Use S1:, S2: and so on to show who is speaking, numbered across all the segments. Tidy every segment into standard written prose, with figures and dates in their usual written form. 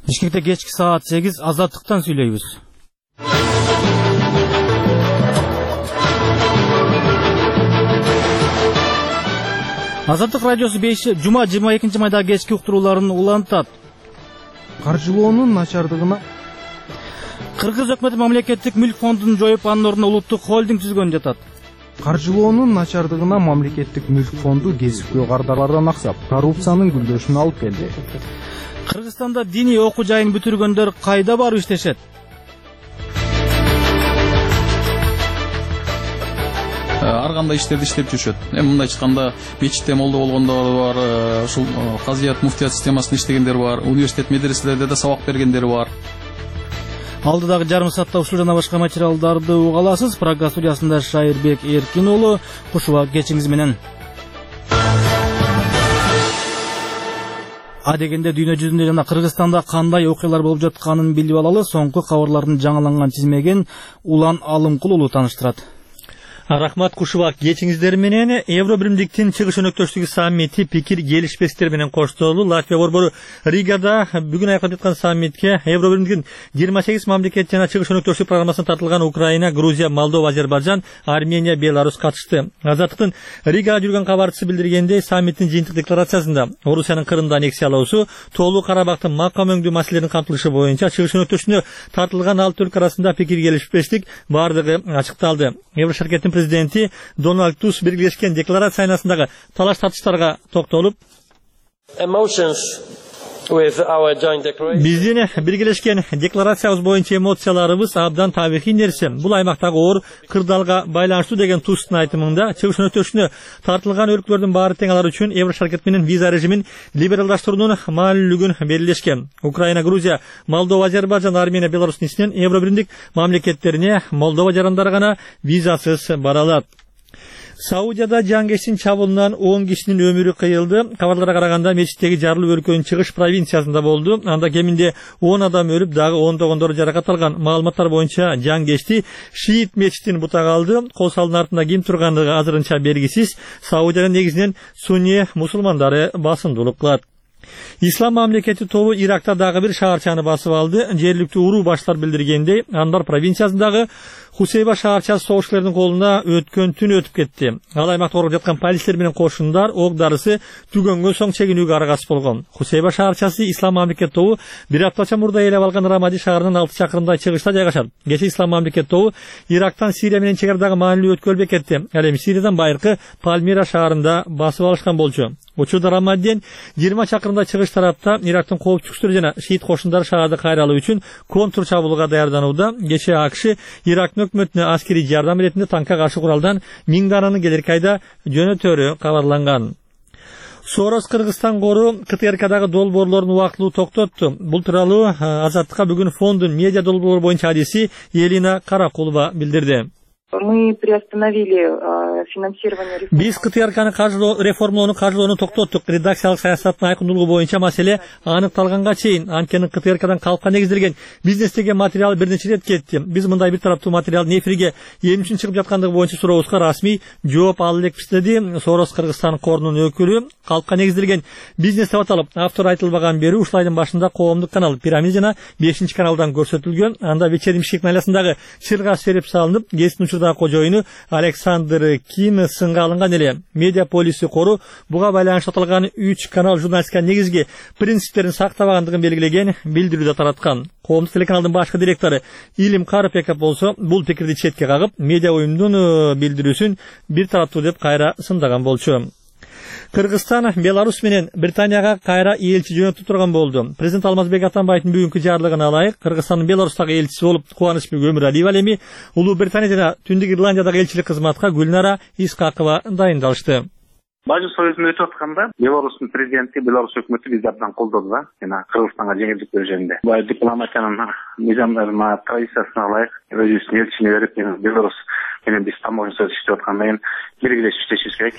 S1: Бишкекте кечки саат 8 Азаттыктан сүйлөйбүз. Азаттык радиосу 5 жума 22 майда кечки уктурууларын улантат.
S2: Каржылоонун начардыгына
S1: Кыргыз өкмөтү мамлекеттик мүлк фондун жоюп, анын ордуна улуттук холдинг түзгөн жатат.
S2: Каржылоонун начардыгына мамлекеттик мүлк фонду кесипкөй кардарлардан аксап, коррупциянын гүлдөшүнө алып келди.
S1: Кыргызстанда диний окуу жайын бүтүргөндөр кайда барып иштешет?
S3: Ар кандай иштерди иштеп жүрүшөт. Мындай айтканда, мечитте молдо болгондор бар, ушул казият муфтият системасында иштегендер бар, университет медреселерде да сабак бергендер бар.
S1: Алдыдагы жарым саатта ушул жана башка материалдарды уга аласыз. Программа студиясында Шайырбек Эркин уулу, кушубак кечиңиз менен. Адегенде дүйнө жүзүндө жана Кыргызстанда кандай окуялар болуп жатканын билип алалы. Соңку кабарлардын жаңыланган тизмегин Улан Алымкул уулу тааныштырат.
S4: Рахмат, кушубак кечиңиздер менен. Евробиримдиктин чыгыш өнөктөштүгү саммити пикир келишпестер менен коштолду. Латвия борбору Ригада бүгүн аякалып жаткан саммитке Евробиримдиктин 28 мамлекет жана чыгыш өнөктөштүк программасына тартылган Украина, Грузия, Молдова, Азербайжан, Армения, Беларусь катышты. Азаттыктын Ригада жүргөн кабарчысы билдиргендей, саммиттин жыйынтык декларациясында Орусиянын Крымды аннексиялоосу, Тоолуу Карабактын макам өңдүү маселелеринин камтылышы боюнча чыгыш өнөктөштүгүнө тартылган 6 өлкө арасында пикир келишпестик бардыгы ачыкталды. Еврошаркеттин президенти Дональд Туск биргелешкен декларация айнасындагы талаш тартыштарга токтолуп, биздин биргелешкен декларациябыз боюнча эмоцияларыбыз абдан табигый нерсе. Бул аймактагы оор кырдаалга байланыштуу деген Тусктун айтымында, чыгыш өнөктөштүгүнө тартылган өлкөлөрдүн баары тең алар үчүн Еврошаркет менен виза режимин либералдаштыруунун маанилүүлүгүн белгилешкен. Украина, Грузия, Молдова, Азербайжан, Армения, Беларустун ичинен Евробиримдик мамлекеттерине Молдова жарандары гана визасыз бара алат. Саудияда жаңгештин чабуулунан 10 кишинин өмүрү кыйылды. Кабарларга караганда мечиттеги жарылуу өлкөнүн чыгыш провинциясында болду. Анда кеминде 10 адам өлүп, дагы 10 жаракат алган. Маалыматтар боюнча жаңгешти Шиит мечитин бутага алды. Кол салдын артында ким тургандыгы азырынча белгисиз. Саудиянын негизинен сунни мусулмандары басымдуулук кылат. Ислам мамлекети тобу Иракта дагы бир шаарчаны басып алды. Жергиликтүү уруу баштар билдиргендей, Анбар провинциясындагы Хусейба шаарчасы согушчулардын колуна өткөн түн өтүп кетти. Ал аймакта оруп жаткан полицейлер менен кошундар ок дарысы түгөнгөн соң чегинүүгө аргасыз болгон. Хусейба шаарчасы Ислам мамлекет тобу бир аптача мурда ээлеп алган Рамади шаарынын 6 чакырымдай чыгышта жайгашат. Кечээ Ислам мамлекет тобу Ирактан Сирия менен чегардагы маанилүү өткөл бекетти. Ал эми Сириядан байыркы Пальмира шаарында басып алышкан болчу. Учурда Рамадиден 20 чакырымдай чыгыш тарапта Ирактын коопчуктары жана шиит кошундары шаарды кайралуу үчүн контр чабуулга даярданууда. Кечээ АКШ Ирактын өкмөтүнө аскерий жардам иретинде танкка каршы куралдан 1000 дананы келерки айда жөнөтөрү кабарланган. Сорос Кыргызстан кору КТРКдагы долбоорлорун убактылуу токтотту. Бул тууралуу Азаттыкка бүгүн фондун медиа долбоорлор боюнча адиси Елена Каракулова билдирди.
S5: Мы приостановили финансирование реформы.
S4: Биз КТРКны реформалоону каржылоону токтоттук. Редакциялык саясаттын айкындуулугу боюнча маселе аныкталганга чейин. Анткени КТРКдан калкка негизделген бизнестеги материал бир нече рет кетти. Биз мындай бир тараптуу материалдын эфирге эмне үчүн чыгып жаткандыгы боюнча сурообузга расмий жооп ала элекпиз, деди Сорос Кыргызстан корунун өкүлү. Калкка негизделген бизнес деп аталып, автор айтылбаган бери ушул айдын башында коомдук канал Пирамид жана 5-каналдан көрсөтүлгөн. Анда вечерний шикналасындагы чырга серип салынып, кесиптин кожоюну Александр Ким сынга алынган эле. Медиа полиси кору буга байланыштуу аталган 3 канал журналистика негизги принциптерин сактабагандыгын белгилеген билдирүүдө тараткан. Коомдук телеканалдын башкы директору Илим Карапеков болсо бул пикирди четке кагып, медиа уюмдун билдирүүсүн бир тараптуу деп кайра сындаган болчу. Кыргызстан Беларусь менен Британияга кайра элчи жөнөтүп турган болду. Президент Алмазбек Атамбаевдин бүгүнкү жарлыгына ылайык Кыргызстандын Беларустагы элчиси болуп Кубанычбек Өмүралиев ал эми Улуу Британия жана Түндүк Ирландиядагы элчилик кызматка Гүлнара Искакова дайындалышты.
S6: Бажы союзун өтүп атканда Беларустун президенти, Беларусь өкмөтү бизди абдан колдоду да, жана Кыргызстанга жеңилдик берүү жөнүндө. Бул дипломатиянын мыйзамдарына, традициясына ылайык өзүбүздүн элчини берип, Беларусь менен биз тамошасы иштеп аткандан кийин биргелешип иштешибиз керек.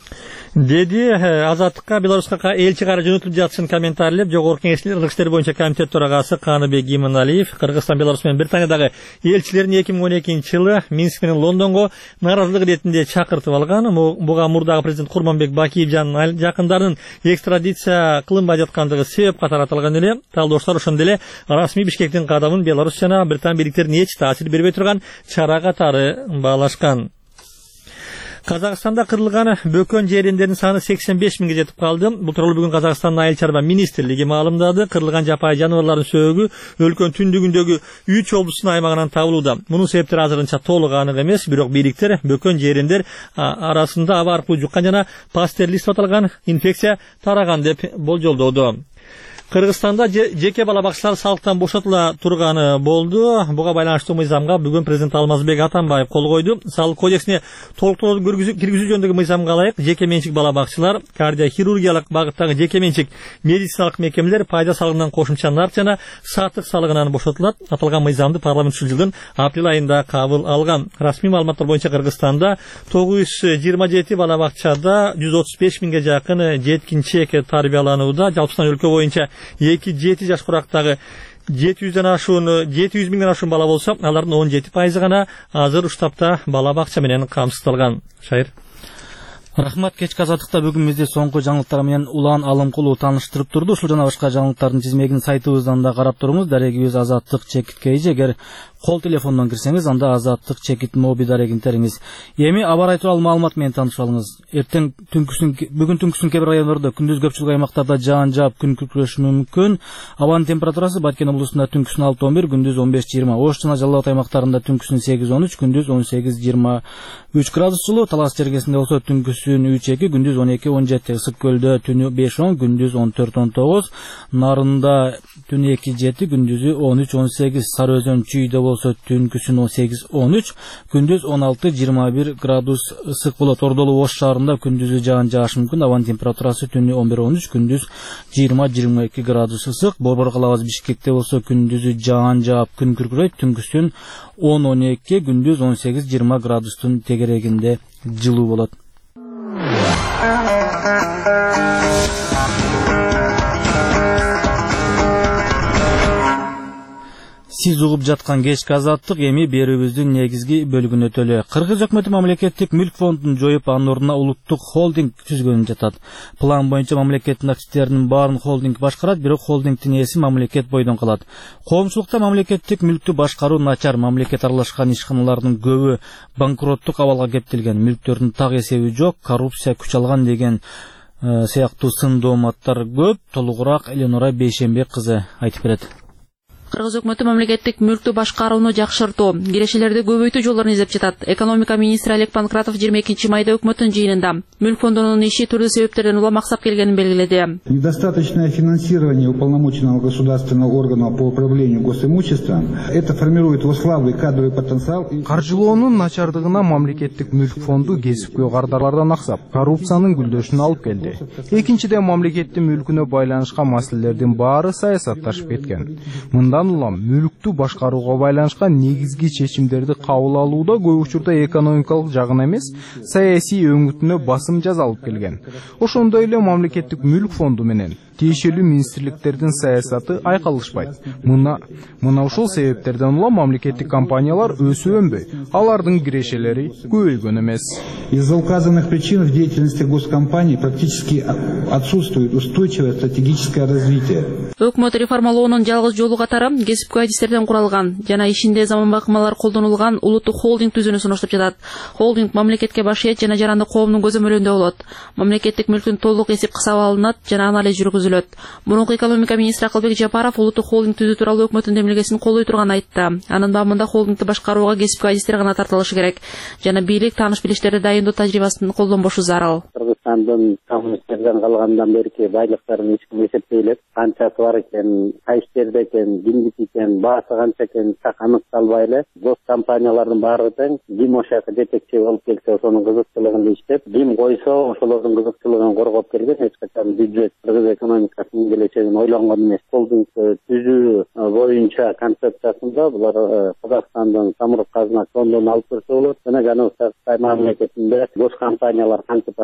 S4: деди Азаттыкка Беларуска элчи кара жөнөтүлүп жатышын комментарийлеп жогорку кеңештин ыргыз иштери боюнча комитет төрагасы Каныбек Иманалиев Кыргызстан, Беларусь менен Британиядагы элчилерин 2012-жылы Минск менен Лондонго нааразылык иретинде чакыртып алган. Буга мурдагы президент Курманбек Бакиев жанын жакындарынын экстрадиция кылынбай жаткандыгы себеп катары аталган эле. Талдоштор ошондой эле расмий Бишкектин кадамын Беларусь жана Британ бийликтерине эч таасир бербей турган чара катары баалашкан. Казакстанда кырылган бөкөн жерендердин саны 85 миңге жетип калды. Бул тууралуу бүгүн Казакстандын Айыл чарба министрлиги маалымдады. Кырылган жапайы жаныбарлардын сөөгү өлкөнүн түндүгүндөгү 3 облустун аймагынан табылууда. Мунун себептери азырынча толук анык эмес, бирок бийликтер бөкөн жерендер арасында аба аркылуу жуккан жана пастерлист аталган инфекция тараган деп болжолдоду. Кыргызстанда жеке бала бакчалар салыктан бошотула турганы болду. Буга байланыштуу мыйзамга бүгүн президент Алмазбек Атамбаев кол койду. Салык кодексине толуктоолорду киргизүү жөнүндөгү мыйзамга ылайык жеке менчик бала бакчалар, кардиохирургиялык багыттагы жеке менчик медициналык мекемелер пайда салыгынан кошумча нарк жана сатык салыгынан бошотулат. Аталган мыйзамды парламент ушул жылдын апрель айында кабыл алган. Расмий маалыматтар боюнча Кыргызстанда 927 бала бакчада 135 миңге жакын жеткинчек тарбияланууда. Жалпысынан өлкө боюнча 2-7 жаш курактагы 700 миңден ашуун бала болсо, алардын 17% гана азыр уштапта бала бакча менен камсыздалган. Шайыр.
S1: Рахмат, кечки Азаттыкта бүгүн бизди соңку жаңылыктар менен Улан Алымкулов тааныштырып турду. Ушул жана башка жаңылыктардын тизмегин сайтыбыздан да карап туруңуз. Дарегибиз Азаттык чекит кейжи. Эгер кол телефондон кирсеңиз, анда Азаттык чекит моби дарегин териңиз. Эми аба ырайы тууралуу маалымат менен таанышып алыңыз. Бүгүн түнкүсүн кээ бир райондордо, күндүз көпчүлүк аймактарда жаан жаап күн күркүрөшү мүмкүн. Абанын температурасы Баткен облусунда түнкүсүн 6-11, күндүз 15-20. Ош жана Жалал Абад аймактарында түнкүсүн 8-13, күндүз 18-23 градус жылуу. Талас чергесинде болсо түнкүсүн 3-2, күндүз 12-17. Ысык көлдө түнү 5-10, күндүз 14-19. Нарында түнү 2-7, күндүзү 13-18. Сары Өзөн Чүйдө болсо түнкүсүн 18-13, күндүз 16-21 градус ысык болот. Ордолу Ош шаарында күндүзү жаан жаашы мүмкүн. Абанын температурасы түнү 11-13, күндүз 20-22 градус ысык. Борбор калабыз Бишкекте болсо күндүзү жаан жаап күн күркүрөйт. Түнкүсүн 10-12, күндүз 18-20 градустун тегерегинде жылуу болот. Сиз угуп жаткан кечки Азаттык эми берүүбүздүн негизги бөлүгүнө өтөлү. Кыргыз өкмөтү мамлекеттик мүлк фондун жоюп, анын ордуна улуттук холдинг түзгөнүн жатат. План боюнча мамлекеттин активдеринин баарын холдинг башкарат, бирок холдингдин ээси мамлекет бойдон калат. Коомчулукта мамлекеттик мүлктү башкаруу начар, мамлекет аралашкан ишканалардын көбү банкроттук абалга кептелген, мүлктөрдүн так эсеби жок, коррупция күч алган деген сыяктуу сын дооматтар көп. Толугураак Эленора Бейшембек кызы айтып берет.
S7: Кыргыз өкмөтү мамлекеттик мүлктү башкарууну жакшыртуу, кирешелерди көбөйтүү жолдорун издеп жатат. Экономика министри Олег Панкратов 22 майда өкмөттүн жыйынында мүлк фондунун иши түрдүү себептерден уламаксап келгенин белгиледи.
S8: Недостаточное финансирование уполномоченного государственного органа по управлению госимуществом это формирует его слабый кадровый потенциал.
S2: Каржылоонун начардыгына мамлекеттик мүлк фонду кесипкөй кардарлардан аксап, коррупциянын гүлдөшүнө алып келди. Экинчиден, мамлекеттин мүлкүнө байланышкан маселелердин баары саясатташып кеткен. Мындан улам мүлктү башкарууга байланышкан негизги чечимдерди кабыл алууда көп учурда экономикалык жагын эмес, саясий өңүтүнө басым жасалып келген. Ошондой эле мамлекеттик мүлк фонду менен тиешелүү министрликтердин саясаты айкалышпайт. Мына ушул себептерден улам мамлекеттик компаниялар өсүп өнбөй, алардын кирешелери көбөйгөн эмес.
S8: Из-за указанных причин в деятельности госкомпаний практически отсутствует устойчивое стратегическое развитие.
S7: Өкмөт реформалоонун жалгыз жолу катары кесипкөй адистерден куралган жана ишинде заманбай ыкмалар колдонулган улуттук холдинг түзүүнү сунуштап жатат. Холдинг мамлекетке башчы жана жарандык коомдун көзөмөлүндө болот. Мамлекеттик мүлктүн толук эсеп-кысабы алынат жана анализ жүргүзүлөт. Мурунку экономика министри Акылбек Жапаров улуттук холдинг түзүү тууралуу өкмөттүн демилгесин колдой турганын айтты. Анын бабында холдингди башкарууга кесипкөй адистер гана тартылышы керек жана бийлик тааныш билиштерди дайындоо тажрыйбасын колдонбошу зарыл.
S9: Кыргызстандын коммунисттерден калгандан берки байлыктарын эч ким эсептей элек, канчасы бар экен, кайсы жерде экен, кимдики экен, баасы канча экен так аныкталбай эле. Гос компаниялардын баары тең, ким ошояка жетекчи болуп келсе, ошонун кызыкчылыгында иштеп, ким койсо ошолордун кызыкчылыгын коргоп келген. Эч качан бюджет кыргыз экономикасынын келечегин ойлонгон эмес. Холдинг түзүү боюнча концепциясында булар Казакстандын самұрық қазына фондун алып көрсө болот. Жана Жаныбек мамлекетинде гос компаниялар кантип башкарылган,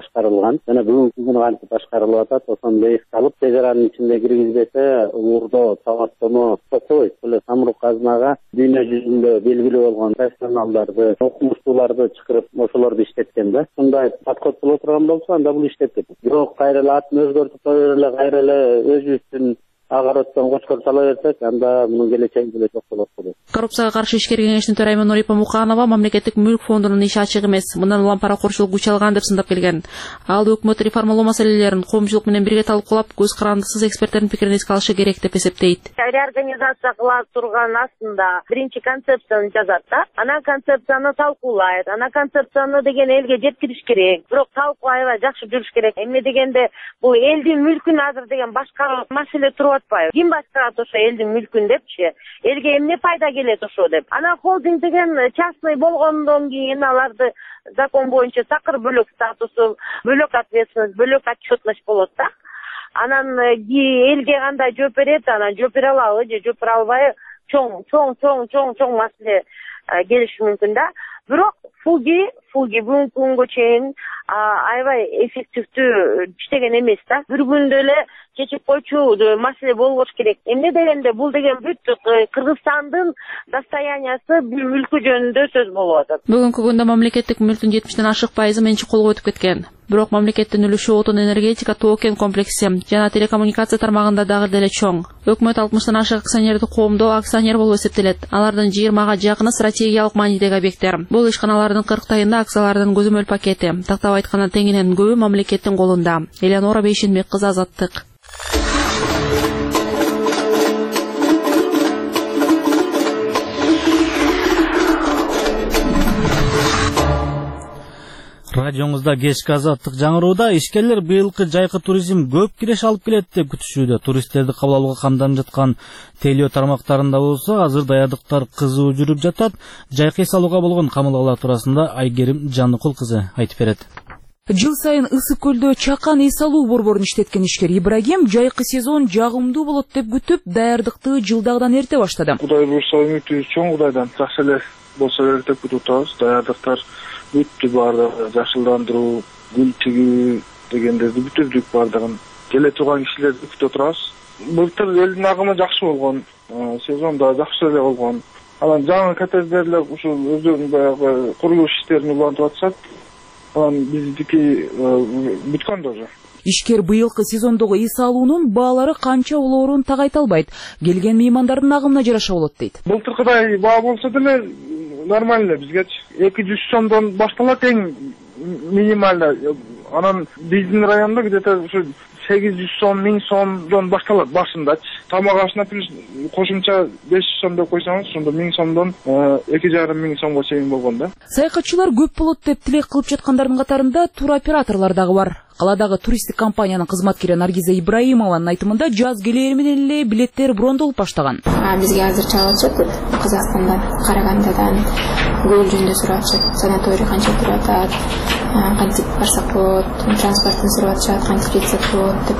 S9: турган жана бүгүнкү күнү кантип башкарылып атат, ошону ыйыкталып, чек аранын ичинде киргизбесе, уурдоо, сабаттоо токтобойт. Эле самұрық қазынага дүйнө жүзүндө белгилүү болгон профессионалдарды, окумуштууларды чакырып, ошолорду иштеткен да. Мындай подход боло турган болсо, анда бул иштеп кетет. Бирок кайра эле атын өзгөртүп кое эле, кайра эле өзүбүздүн агароттон кочкор сала берсек, анда мунун келечеги деле жок болот.
S7: Коррупцияга каршы ишкер кеңештин төрайымы Нурипа Муканова мамлекеттик мүлк фондунун иши ачык эмес, мындан улам паракорчулук күч алган деп сындап келген. Ал өкмөт реформалоо маселелерин коомчулук менен бирге талкуулап, көз карандысыз эксперттердин пикирин эске алышы керек деп эсептейт.
S10: Реорганизация кыла турган астында биринчи концепцияны жазат да, анан концепцияны талкуулайт, анан концепцияны деген элге жеткириш керек. Бирок талкуу аябай жакшы жүрүш керек. Эмне дегенде бул элдин мүлкүн азыр деген башкаруу маселе туруп атпайбы? Ким башкарат ошо элдин мүлкүн депчи? Элге эмне пайда келет ошо деп. Анан холдинг деген частный болгондон кийин аларды закон боюнча такыр бөлөк статусу, бөлөк ответственность, бөлөк отчетность болот да. Анан элге кандай жооп берет, анан жооп бере алабы же жооп бере албайбы, чоң маселе келиши мүмкүн да. Бирок фуги бүгүнкү күнгө чейин аябай эффективдүү иштеген эмес да. Бир күндө эле чечип койчу маселе болбош керек. Эмне дегенде бул деген бүт Кыргызстандын достояниясы, мүлкү жөнүндө сөз болуп атат.
S7: Бүгүнкү күндө мамлекеттик мүлктүн 70ден ашык пайызы менчик колго өтүп кеткен. Бирок мамлекеттин үлүшү отун, энергетика, токен комплекси жана телекоммуникация тармагында дагы деле чоң. Өкмөт 60тан ашык акционерди коомдоо акционер болуп эсептелет. Алардын 20га жакыны стратегиялык маанидеги объекттер. Бул ишканалардын 40тайында акциялардын көзөмөл пакети. Тактап айтканда теңинен көбү мамлекеттин колунда. Элеонора Бейшенбек кызы, Азаттык.
S1: Радиоңузда кечки Азаттык жаңырууда. Ишкерлер быйылкы жайкы туризм көп киреш алып келет деп күтүшүүдө. Туристтерди кабыл алууга камданып жаткан телео тармактарында болсо азыр даярдыктар кызуу жүрүп жатат. Жайкы эс алууга болгон камылгалар туурасында Айгерим Жаныкул кызы айтып берет.
S11: Жыл сайын Ысык көлдө чакан эс алуу борборун иштеткен ишкер Ибрагим жайкы сезон жагымдуу болот деп күтүп, даярдыкты жылдагыдан эрте баштады.
S12: Кудай буйрса үмүтүбүз чоң, Кудайдан жакшы эле болсо керек деп күтүп атабыз. Даярдыктар бүттү, баардыгы жашылдандыруу, гүл тигүү дегендерди бүтүрдүк баардыгын. Келе турган кишилерди күтүп отурабыз. Былтыр элдин агымы жакшы болгон, сезон да жакшы эле болгон. Анан жаңы коттедждер ушул өздөрүнүн баягы курулуш иштерин улантып атышат. Анан биздики бүткөн да уже.
S11: Ишкер быйылкы сезондогу эс алуунун баалары канча болоорун так айта албайт. Келген меймандардын агымына жараша болот дейт.
S12: Былтыркыдай баа болсо деле нормально бизгечи 200 сомдон башталат эң минималда. Анан биздин райондо где-то ушу 800 сом, 1000 сомдон башталат башындачы. Тамак ашына плюс кошумча 500 сом деп койсоңуз, ошондо 1000 сомдон 2500 сомго чейин болгон да.
S11: Саякатчылар көп болот деп тилек кылып жаткандардын катарында туроператорлор дагы бар. Каладагы туристик компаниянын кызматкери Наргиза Ибраимованын айтымында жаз келери менен эле билеттер брондолуп баштаган.
S13: Бизге азыр чалып атышат Казакстандан, Карагандадан, Гүл жөнүндө сурап атышат, санаторий канча туруп атат, кантип барсак болот, транспортун сурап атышат, кантип жетсек болот деп,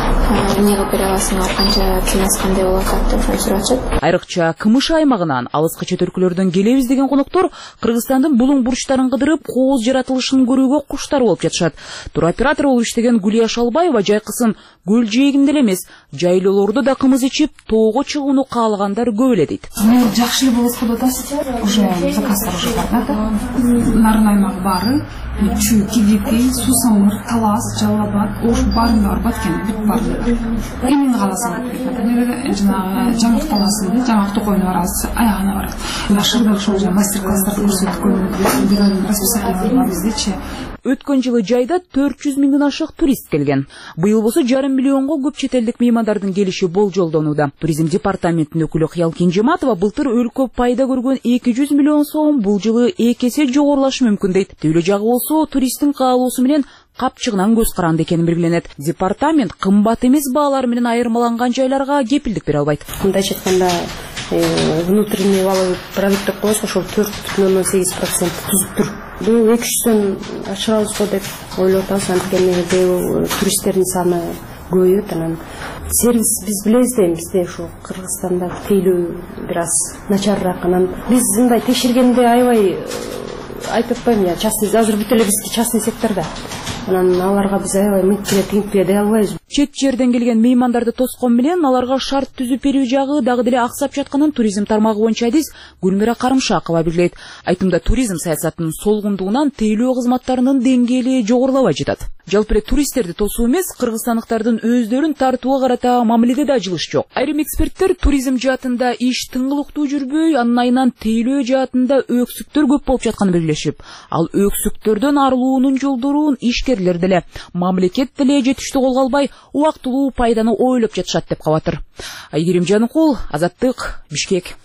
S13: эмне кылып бере аласыңар, канча ценасы кандай болот деп сурап атышат.
S11: Айрыкча КМШ аймагынан алыска чет өлкөлөрдөн келебиз деген коноктор Кыргызстандын булуң бурчтарын кыдырып, кооз жаратылышын көрүүгө куштар болуп жатышат. Туроператор болуп иштеген Гүлия Шалбаева жайкысын көл жээгинде эле эмес, жайлоолордо да кымыз ичип, тоого чыгууну каалагандар көп эле дейт.
S14: Жакшы эле болот деп атасыз. Уже заказдар уже бар да. Нарын аймагы баары, Чүй, Тигрикей, Сусамыр, Талас, Жалал-Абад, Ош баарында бар баткен, бүт баары. Эмне кааласаң деп жанагы жаңак таласында, жаңак токойуна барасыз, аягына барат. Башырда ошол мастер-класстарды көрсөтүп койгон деген расписание бар биздечи.
S11: Өткөн жылы жайда 400 миңден ашык турист келген. Быйыл болсо 5,5 миллионго көп чет элдик меймандардын келиши болжолдонууда. Туризм департаментинин өкүлү Кыял Кенжематова былтыр өлкө пайда көргөн 200 миллион сом бул жылы 2 эсе жогорулашы мүмкүн дейт. Түүлө жагы болсо туристтин каалоосу менен капчыгынан көз каранды экени белгиленет. Департамент кымбат эмес баалар менен айырмаланган жайларга кепилдик бере албайт.
S15: Мындайча айтканда, внутренний валовый продукт деп коебуз, ошол 4,8% түзүп тур. Бул 200-дөн ашырабыз го деп ойлоп атабыз. Анткени туристтердин саны көбөйөт. Анан сервис биз билебиз да, бизде ушу Кыргызстанда тейлөө бир аз начарыраак. Анан биз мындай текшергенде аябай айтып атпайм я, частный азыр бүт эле бизги частный секторда. анан аларга биз аябай мынтип дей албайбыз.
S11: Чет жерден келген меймандарды тоскон менен аларга шарт түзүп берүү жагы дагы деле аксап жатканын туризм тармагы боюнча адис Гүлмира Карымшакова билдирет. Айтымда туризм саясатынын солгундугунан тейлөө кызматтарынын деңгээли жогорулабай жатат. Жалпы туристтерди тосуу эмес, кыргызстандыктардын өздөрүн тартууга карата мамиледе да жылыш жок. Айрым эксперттер туризм жаатында иш тыңгылыктуу жүрбөй, анын айынан тейлөө жаатында өксүктөр көп болуп жатканын белгилешип, ал өксүктөрдөн арылуунун жолдорун ишкерлер деле, мамлекет деле жетиштүү колго албай, убактылуу пайданы ойлоп жатышат деп кабатыр. Айгерим Жаныкул, Азаттык, Бишкек.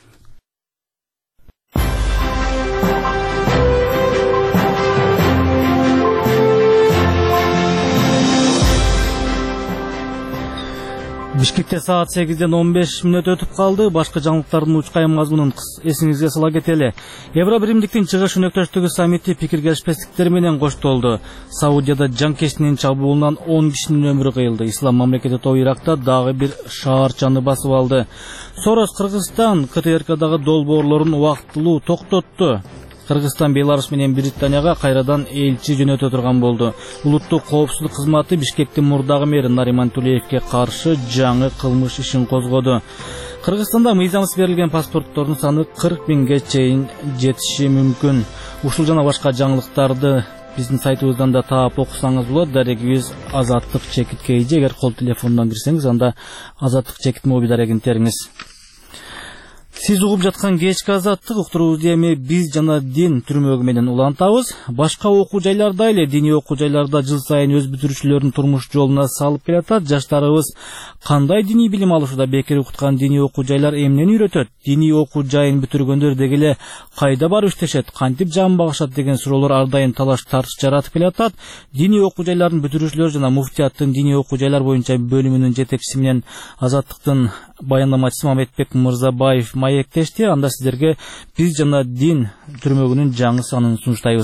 S1: Бишкекте саат 8:15 өтүп калды. Башка жаңылыктардын учкайым мазмунун эсиңизге сала кетели. Евробиримдиктин чыгыш өнөктөштүгү саммити пикир-келишпестиктер менен коштолду. Саудияда жанкечтинин чабуулунан 10 кишинин өмүрү кыйылды. Ислам мамлекети тобу Иракта дагы бир шаарчаны басып алды. Сорос Кыргызстан КТРКдагы долбоорлорун убактылуу токтотту. Кыргызстан Беларусь менен Британияга кайрадан элчи жөнөтө турган болду. Улуттук коопсуздук кызматы Бишкектин мурдагы мэри Нариман Тулеевке каршы жаңы кылмыш ишин козгоду. Кыргызстанда мыйзамсыз берилген паспорттордун саны 40 000ге чейин жетиши мүмкүн. Ушул жана башка жаңылыктарды биздин сайтыбыздан да таап окусаңыз болот. Дарегибиз Азаттык чекиткейже. Эгер кол телефондон кирсеңиз, анда Азаттык чекит моби дарегин териңиз. Сиз угуп жаткан кечки Азаттык уктуруубузду эми биз жана дин түрмөгү менен улантабыз. Башка окуу жайларда эле диний окуу жайларда жыл сайын өз бүтүрүүчүлөрүн турмуш жолуна салып келатат. Жаштарыбыз кандай диний билим алышууда бекер окуткан диний окуу жайлар эмнени үйрөтөт? Диний окуу жайын бүтүргөндөр деги эле кайда барып иштешет? Кантип жан багышат деген суроолор ар дайым талаш тартыш жаратып келатат. Диний окуу жайлардын бүтүрүүчүлөрү жана муфтияттын диний окуу жайлар боюнча бөлүмүнүн жетекчиси менен Азаттыктын баяндамачысы Мамедбек Мырзабаев маектешти. Анда сиздерге биз жана дин түрмөгүнүн жаңы санын сунуштайбыз.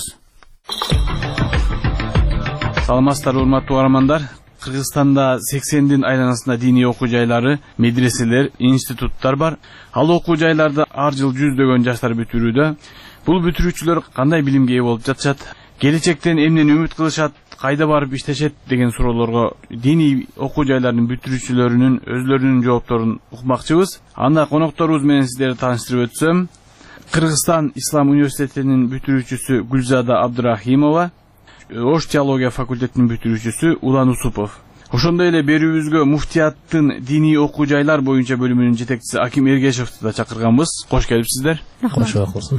S16: Саламатсыздар, урматтуу угармандар. Кыргызстанда 80дин айланасында диний окуу жайлары, медреселер, институттар бар. Ал окуу жайларда ар жыл жүздөгөн жаштар бүтүрүүдө. Бул бүтүрүүчүлөр кандай билимге ээ болуп жатышат? Келечектен эмнени үмүт кылышат? Кайда барып иштешет деген суроолорго диний окуу жайлардын бүтүрүүчүлөрүнүн өзлөрүнүн жоопторун укмакчыбыз. Анда конокторубуз менен сиздерди тааныштырып өтсөм, Кыргызстан Ислам университетинин бүтүрүүчүсү Гүлзада Абдырахимова, Ош теология факультетинин бүтүрүүчүсү Улан Усупов. Ошондой эле берүүбүзгө муфтияттын диний окуу жайлар боюнча бөлүмүнүн жетекчиси Аким Эргешевди да чакырганбыз. Кош келипсиздер.
S17: Кош болсун.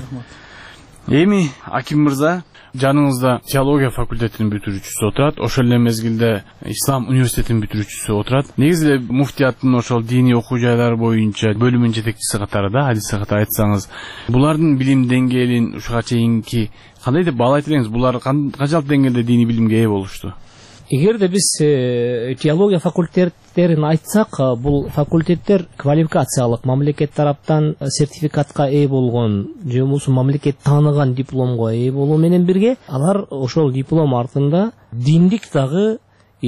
S16: Эми Аким мырза, жаныңызда теология факультетинин бүтүрүүчүсү отурат, ошол эле мезгилде Ислам университетинин бүтүрүүчүсү отурат. Негизи эле муфтияттын ошол диний окуу жайлар боюнча бөлүмүнүн жетекчиси катары да адис катары айтсаңыз, булардын билим деңгээлин ушуга чейинки кандай деп баалайт элеңиз? Булар канчалык деңгээлде диний билимге ээ болушту?
S17: Эгерде биз теология факультеттерин айтсак, бул факультеттер квалификациялык мамлекет тараптан сертификатка ээ болгон же болбосо мамлекет тааныган дипломго ээ болуу менен бирге, алар ошол диплом артында диндик дагы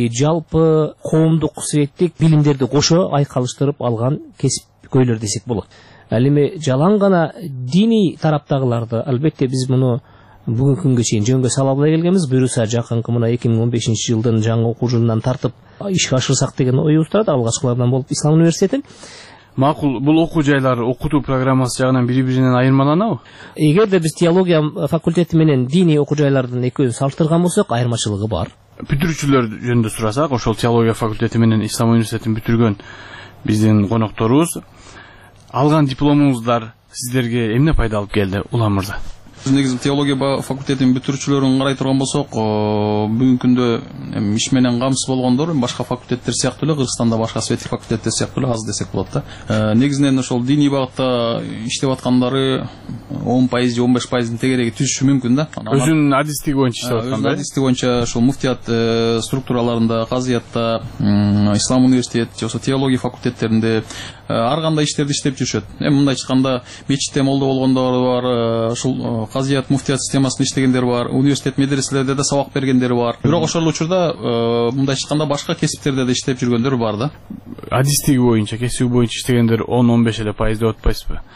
S17: жалпы коомдук светтик билимдерди кошо айкалыштырып алган кесипкөйлөр десек болот. Ал эми жалаң гана диний тараптагыларды албетте биз муну бүгүнкү күнгө чейин жөнгө сала албай келгенбиз. Буюрса жакынкы мына 2015 жылдын жаңы окуу жылынан тартып ишке ашырсак деген оюбуз турат. Алгачкылардан болуп Ислам университети.
S16: Макул, бул окуу жайлар окутуу программасы жагынан бири-биринен айырмаланабы?
S17: Эгерде биз теология факультети менен диний окуу жайлардын экөөсүн салыштырган болсок, айырмачылыгы бар.
S16: Бүтүрүүчүлөр жөнүндө сурасак, ошол теология факультети менен Ислам университетин бүтүргөн биздин конокторубуз, алган дипломуңуздар сиздерге эмне пайда алып келди, Улан мырза?
S3: Негизи теология факультетинин бүтүрүүчүлөрүн карай турган болсок, бүгүнкү күндө иш менен камсыз болгондор башка факультеттер сыяктуу эле, Кыргызстанда башка светтик факультеттер сыяктуу эле аз десек болот да. Негизинен ошол диний багытта иштеп аткандары 10% же 15% тегереги түзүшү мүмкүн да.
S16: Өзүнүн адистиги боюнча иштеп атканда.
S3: Өзүнүн адистиги боюнча ошол муфтият структураларында, казыятта, Ислам университет же болбосо теология факультеттеринде ар кандай иштерди иштеп жүрүшөт. Мындай айтканда, мечитте молдо болгондор бар, ушул казыят муфтият системасында иштегендер бар, университет медреселерде да сабак бергендер бар. Бирок ошол учурда мындай айтканда башка кесиптерде да иштеп жүргөндөр бар да.
S16: Адистиги боюнча, кесиби боюнча иштегендер 10-15% деп атпайсызбы?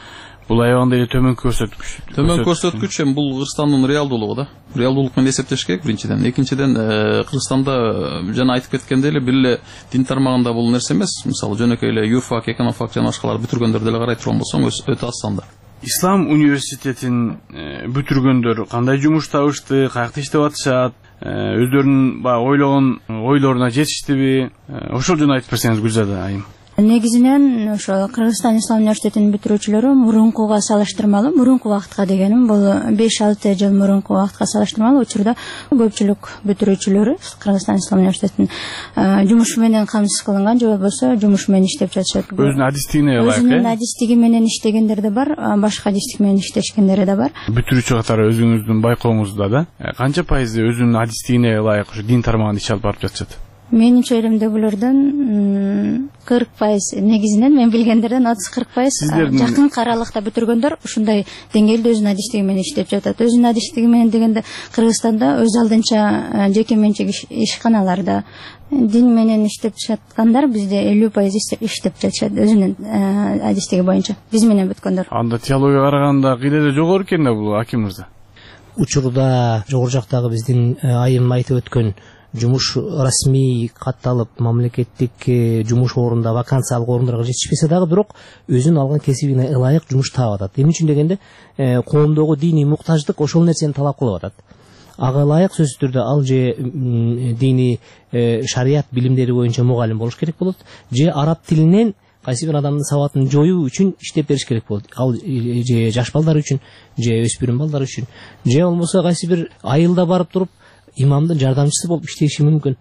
S16: Бул аябагандай эле төмөнкү көрсөткүч.
S3: Төмөнкү көрсөткүч эми бул Кыргызстандын реалдуулугу да. Реалдуулук менен эсептеш керек биринчиден. Экинчиден Кыргызстанда жана айтып кеткендей эле бир эле дин тармагында бул нерсе эмес. Мисалы жөнөкөй эле юрфак, экономфак жана башкалар бүтүргөндөр деле карай турган болсоң өтө аз санда.
S16: Ислам университетин бүтүргөндөр кандай жумуш табышты, каякта иштеп атышат, өздөрүнүн ойлогон ойлоруна жетиштиби? Ошол жөнүндө айтып берсеңиз Гүлзада айым.
S18: Негизинен ошо Кыргызстан Ислам университетинин бүтүрүүчүлөрү мурункуга салыштырмалуу, мурунку убакытка дегеним бул 5-6 жыл мурунку убакытка салыштырмалуу учурда көпчүлүк бүтүрүүчүлөрү Кыргызстан Ислам университетинин жумушу менен камсыз кылынган же болбосо жумушу менен иштеп жатышат.
S16: Өзүнүн адистигине ылайык.
S18: Өзүнүн адистиги менен иштегендер да бар, башка адистик менен иштешкендери да бар.
S16: Бүтүрүүчү катары өзүңүздүн байкооңузда да канча пайызы өзүнүн адистигине ылайык ушу дин тармагында иш алып барып жатышат?
S18: Менимче элимдегилерден 40%, негизинен мен билгендерден 30-40% жакын аралыкта бүтүргөндөр ушундай деңгээлде өзүнүн адистиги менен иштеп жатат. Өзүнүн адистиги менен дегенде Кыргызстанда өз алдынча жеке менчик ишканаларда дин менен иштеп жаткандар бизде 50% иштеп жатышат өзүнүн адистиги боюнча. Биз менен бүткөндөр.
S16: Анда теологияга караганда кыйла эле жогору экен да бул Аким мырза.
S17: Учурда жогору жактагы биздин айым айтып өткөн жумуш расмий катталып мамлекеттик жумуш орунда вакансиялык орундарга жетишпесе дагы бирок өзүнүн алган кесибине ылайык жумуш таап атат. Эмне үчүн дегенде коомдогу диний муктаждык ошол нерсени талап кылып атат. Ага ылайык сөзсүз түрдө ал же диний шарият билимдери боюнча мугалим болуш керек болот, же араб тилинен кайсы бир адамдын сабатын жоюу үчүн иштеп бериш керек болот. Ал же жаш балдар үчүн, же өспүрүм балдар үчүн, же болбосо кайсы бир айылда барып туруп имамдын жардамчысы болуп иштеши мүмкүн.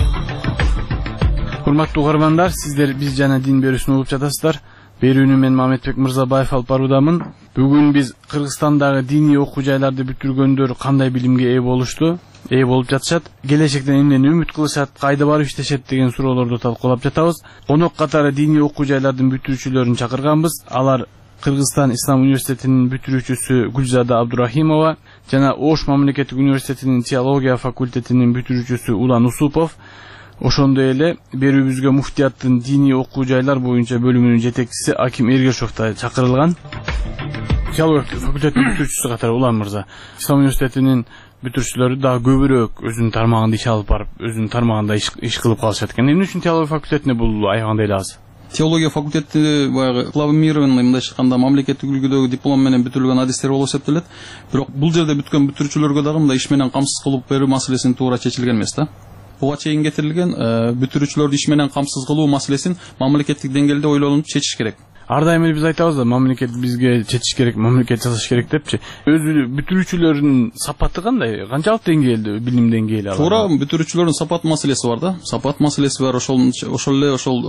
S16: Урматтуу угармандар, сиздер биз жана дин берүүсүн угуп жатасыздар. Берүүнү мен Мамедбек Мырзабаев алып баруудамын. Бүгүн биз Кыргызстандагы диний окуу жайларды бүтүргөндөр кандай билимге ээ болушту, ээ болуп жатышат, келечектен эмнени үмүт кылышат, кайда барып иштешет деген суроолорду талкуулап жатабыз. Конок катары диний окуу жайлардын бүтүрүүчүлөрүн чакырганбыз. Алар Кыргызстан Ислам университетинин бүтүрүүчүсү Гүлзада Абдурахимова жана Ош мамлекеттик университетинин теология факультетинин бүтүрүүчүсү Улан Усупов, ошондой эле берүүбүзгө муфтияттын диний окуу жайлар боюнча бөлүмүнүн жетекчиси Аким Эргешов да чакырылган. Теология факультетинин бүтүрүүчүсү катары Улан мырза, Ислам университетинин бүтүрүүчүлөрү дагы көбүрөөк өзүнүн тармагында иш алып барып, өзүнүн тармагында иш кылып калышат экен. Эмне үчүн теология факультетине бул аябагандай эле аз?
S3: Теология факультети баягы дипломированный мындайча айтканда мамлекеттик үлгүдөгү диплом менен бүтүрүлгөн адистер болуп эсептелет. Бирок бул жерде бүткөн бүтүрүүчүлөргө дагы мындай иш менен камсыз кылып берүү маселесин туура чечилген эмес да. Буга чейин кетирилген бүтүрүүчүлөрдү иш менен камсыз кылуу маселесин мамлекеттик деңгээлде ойлонуп чечиш керек.
S16: Ар дайым эле биз айтабыз да, мамлекет бизге чечиш керек, мамлекет жасаш керек депчи. Өзү бүтүрүүчүлөрдүн сапаты кандай? Канчалык деңгээлде билим деңгээли алар?
S3: Туура, бүтүрүүчүлөрдүн сапат маселеси бар да. Сапат маселеси бар. Ошол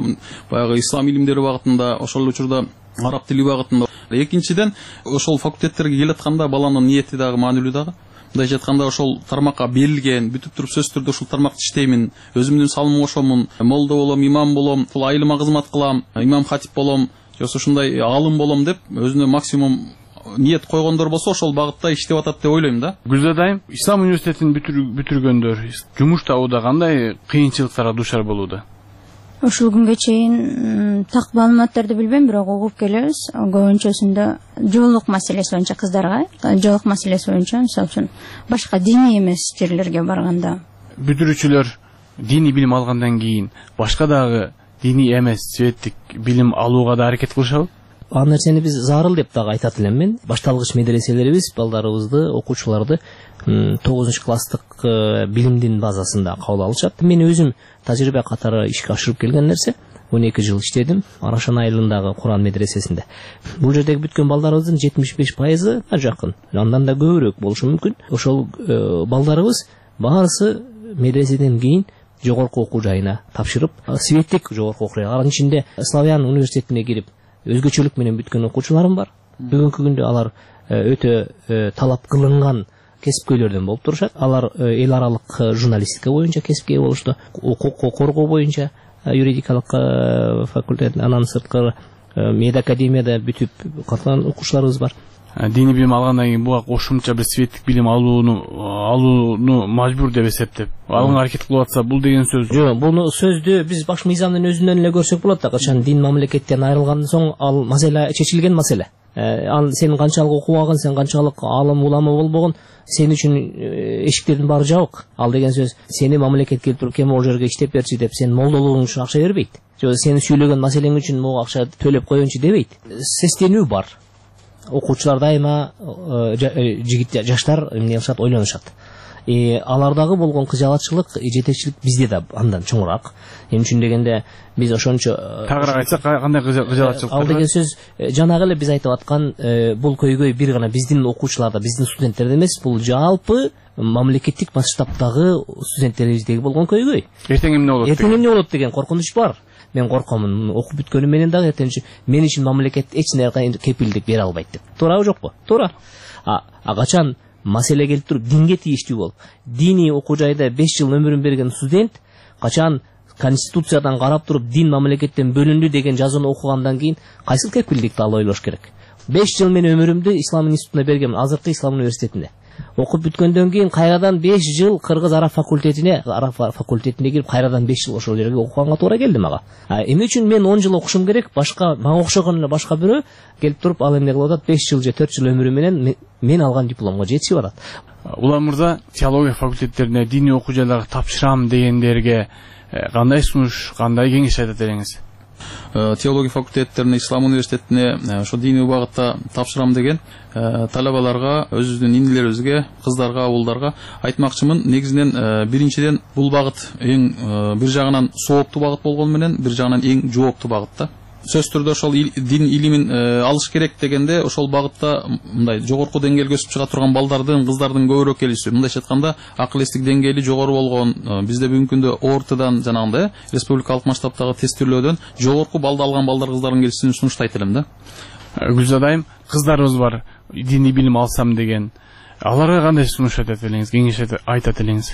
S3: баягы ислам илимдери багытында, ошол учурда араб тили багытында. Экинчиден, ошол факультеттерге келатканда баланын ниети дагы маанилүү дагы. Мындайча айтканда ошол тармакка берилген, бүтүп туруп сөзсүз түрдө ушул тармакта иштеймин, өзүмдүн салымымды кошомун, молдо болом, имам болом, бул айылыма кызмат кылам, имам хатип болом, же ушундай алым болом деп өзүнө максимум ниет койгондор болсо ошол багытта иштеп атат деп ойлойм да.
S16: Гүлзадайым, Ислам университетин бүтүргөндөр жумуш табууда кандай кыйынчылыктарга дуушар болууда?
S18: Ушул күнгө чейин так маалыматтарды билбейм, бирок угуп келебиз. Көбүнчөсүндө жоолук маселеси боюнча кыздарга, жоолук маселеси боюнча, мисалы үчүн башка диний эмес жерлерге барганда.
S16: Бүтүрүүчүлөр диний билим алгандан кийин башка дагы диний эмес светтик билим алууга да аракет кылышабы?
S17: Ал нерсени биз зарыл деп дагы айтат элем мен. Башталгыч медреселерибиз балдарыбызды, окуучуларды 9-класстык билимдин базасында кабыл алышат. Мен өзүм тажрыйба катары ишке ашырып келген нерсе. 12 жыл иштедим Арашан айылындагы Куран медресесинде. Бул жердеги бүткөн балдарыбыздын 75% жакын, андан да көбүрөөк болушу мүмкүн. Ошол балдарыбыз баарысы медреседен кийин жогорку окуу жайына тапшырып, светтик жогорку окуу жайы. Алардын ичинде Славян университетине кирип, өзгөчөлүк менен бүткөн окуучуларым бар. Бүгүнкү күндө алар өтө талап кылынган кесипкөйлөрдөн болуп турушат. Алар эл аралык журналистика боюнча кесипке ээ болушту, укук коргоо боюнча юридикалык факультет, анан сырткары медакадемияда бүтүп калган окуучуларыбыз бар.
S16: Диний билим алгандан кийин буга кошумча бир светтик билим алууну мажбур деп эсептеп алганга аракет кылып атса, бул деген сөз?
S17: Жок, буну сөздү биз баш мыйзамдын өзүнөн эле көрсөк болот да, качан дин мамлекеттен айрылгандан соң ал маселе чечилген маселе. Сен канчалык окубаган, сен канчалык алым улама болбогон, сен үчүн эшиктердин баары жабык. Ал деген сөз сени мамлекет келип туруп кем ол жерге иштеп берчи деп сен молдолугуң үчүн акча бербейт. Же сени сүйлөгөн маселең үчүн могу акча төлөп коеюнчу дебейт. Сестенүү бар. Окуучулар дайыма жигит жаштар эмне кылышат, ойлонушат. Алардагы болгон кыжалатчылык, жетекчилик бизде да андан чоңураак. Эмне үчүн дегенде биз ошончо
S16: тагыраак айтсак кандай кыжалатчылык?
S17: Ал деген сөз жанагы эле биз айтып аткан бул көйгөй бир гана биздин окуучуларда, биздин студенттерде эмес, бул жалпы мамлекеттик масштабтагы студенттерибиздеги болгон көйгөй.
S16: Эртең эмне болот?
S17: Эртең эмне болот деген коркунуч бар. Мен коркомун, окуп бүткөнүм менен дагы эртең мен үчүн мамлекет эч нерсе кепилдик бере албайт деп. Туурабы жокпу? Туура. Качан маселе келип туруп динге тийиштүү болуп, диний окуу жайда 5 жыл өмүрүн берген студент качан конституциядан карап туруп дин мамлекеттен бөлүндү деген жазууну окугандан кийин кайсыл кепилдикти ал ойлош керек? 5 жыл мен өмүрүмдү ислам институтуна бергем, азыркы ислам университетинде. Окуп бүткөндөн кийин кайрадан 5 жыл кыргыз араб факультетине кирип кайрадан 5 жыл ошол жерге окуганга туура келди мага. Эмне үчүн мен 10 жыл окушум керек? Башка мага окшогон эле башка бирөө келип туруп ал эмне кылып атат? 5 жыл же 4 жыл өмүрү менен мен алган дипломго жетишип атат.
S16: Улам мырза, теология факультеттерине, диний окуу жайларга тапшырам дегендерге кандай сунуш, кандай кеңеш айтат элеңиз?
S3: Теология факультеттерине, ислам университетине ошо диний багытта тапшырам деген талабаларга, өзүбүздүн инилерибизге, кыздарга, абулдарга айтмакчымын. Негизинен биринчиден бул багыт эң бир жагынан сооптуу багыт болгону менен, бир жагынан эң жооптуу багыт да. Сөз түрдө ошол дин илимин алыш керек дегенде ошол багытта мындай жогорку деңгээлге өсүп чыга турган балдардын, кыздардын көбүрөөк келиши. Мындайча айтканда акыл эстик деңгээли жогору болгон, бизде бүгүнкү күндө ОРТдан жанагындай республикалык масштабтагы тестирлөөдөн жогорку балды алган балдар, кыздардын келишин сунуштайт элем да.
S16: Гүлзадайым, кыздарыбыз бар, диний билим алсам деген. Аларга кандай сунуш айтат элеңиз, кеңеш айтат элеңиз?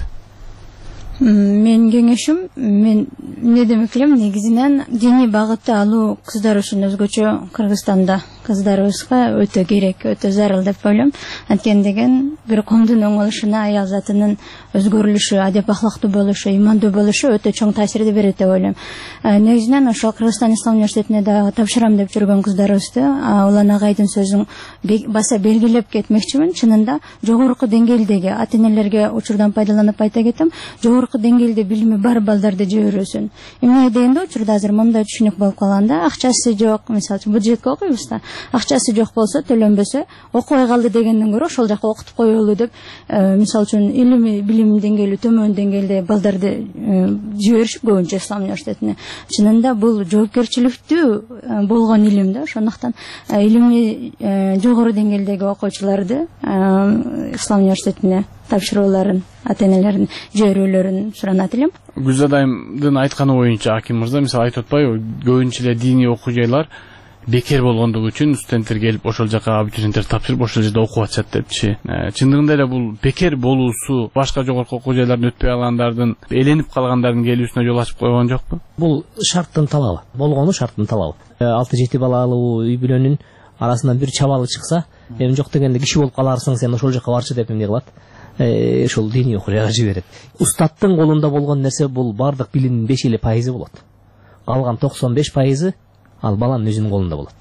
S18: Мен кеңешим, мен эмне демек элем, негизинен диний багытты алуу кыздар үчүн өзгөчө Кыргызстанда кыздарыбызга өтө керек, өтө зарыл деп ойлойм. Анткени деген бир коомдун оңолушуна аял затынын өзгөрүлүшү, адеп ахлактуу болушу, имандуу болушу өтө чоң таасирди берет деп ойлойм. Негизинен ошол Кыргызстан ислам университетине да тапшырам деп жүргөн кыздарыбызды Улан агайдын сөзүн баса белгилеп кетмекчимин. Чынында жогорку деңгээлдеги ата-энелерге учурдан пайдаланып айта кетем, жогорку деңгээлде билими бар балдарды жиберүүсүн. Эмне дегенде учурда азыр мындай түшүнүк болуп калган да, акчасы жок, мисалы үчүн бюджетке окуйбуз да, акчасы жок болсо, төлөнбөсө окубай калды дегенден көрө ошол жака окутуп коелу деп, мисалы үчүн илими билим деңгээли төмөн деңгээлде балдарды жиберишип көбүнчө ислам университетине. Чынында бул жоопкерчиликтүү болгон илим да, ошондуктан илими жогору деңгээлдеги окуучуларды ислам университетине тапшырууларын, ата-энелердин жиберүүлөрүн суранат элем.
S16: Гүлзадайымдын айтканы боюнча, Аким мырза, мисалы айтып атпайбы, көбүнчө эле диний окуу жайлар бекер болгондугу үчүн студенттер келип ошол жака абитуриенттер тапшырып ошол жерде окуп атышат депчи. Чындыгында эле бул бекер болуусу башка жогорку окуу жайларын өтпөй алгандардын, эленип калгандардын келүүсүнө жол ачып койгон жокпу?
S17: Бул шарттын талабы, болгону шарттын талабы. 6-7 балалуу үй бүлөнүн арасынан бир чабалы чыкса, эми жок дегенде киши болуп каларсың, сен ошол жака барчы деп эмне кылат? Ошол диний окуу жайга жиберет. Устаттын колунда болгон нерсе бул бардык билимдин 5% болот. Калган 95% ал баланын өзүнүн колунда болот.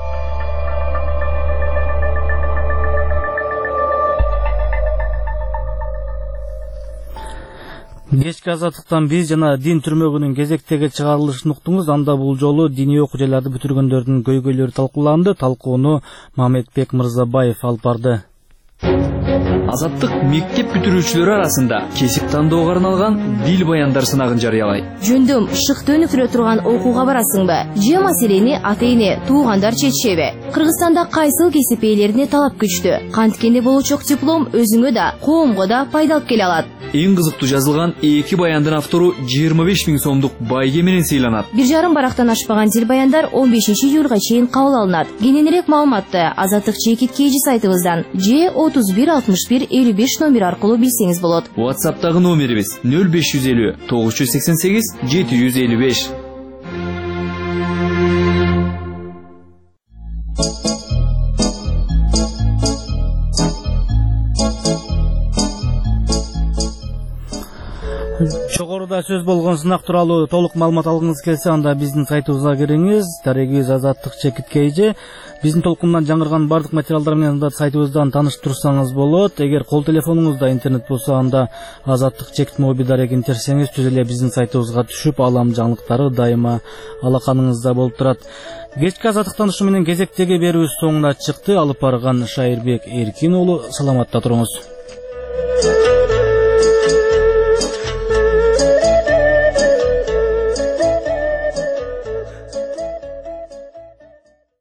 S1: Кечки азаттыктан биз жана дин түрмөгүнүн кезектеги чыгарылышын уктуңуз. Анда бул жолу диний окуу жайларды бүтүргөндөрдүн көйгөйлөрү талкууланды. Талкууну Мамедбек Мырзабаев алып барды.
S19: Азаттык мектеп бүтүрүүчүлөрү арасында кесип тандоого арналган дил баяндар сынагын жарыялайт.
S20: Жөндөм шыкты өнүктүрө турган окууга барасыңбы? Же маселени ата-эне, туугандар чечишеби? Кыргызстанда кайсыл кесип ээлерине талап күчтүү? Канткенде болучок диплом өзүңө да, коомго да пайда алып келе алат.
S19: Эң кызыктуу жазылган 2 баяндын автору 25 000 сомдук байге менен сыйланат.
S20: 1,5 барактан ашпаган дил баяндар 15 июлга чейин кабыл алынат. Кененирээк маалыматты Азаттык чекиткейжи сайтыбыздан же 316155 номер аркылуу билсеңиз болот.
S19: WhatsApp'тагы номерибиз 0550 988 755.
S1: Жогору Жогоруда сөз болгон сынак тууралуу толук маалымат алгыңыз келсе, анда биздин сайтыбызга кириңиз. Дарегибиз Азаттык чекит KG. Биздин толкундан жаңырган бардык материалдар менен да сайтыбыздан таныштырсаңыз болот. Эгер кол телефонуңузда интернет болсо, анда Азаттык чекит моби дарегин терсеңиз түз эле биздин сайтыбызга түшүп, алам жаңылыктары дайыма алаканыңызда болуп турат. Кечки азаттыктан ушу менен кезектеги берүүбүз соңуна чыкты. Алып барган Шайырбек Эркин уулу, саламатта туруңуз.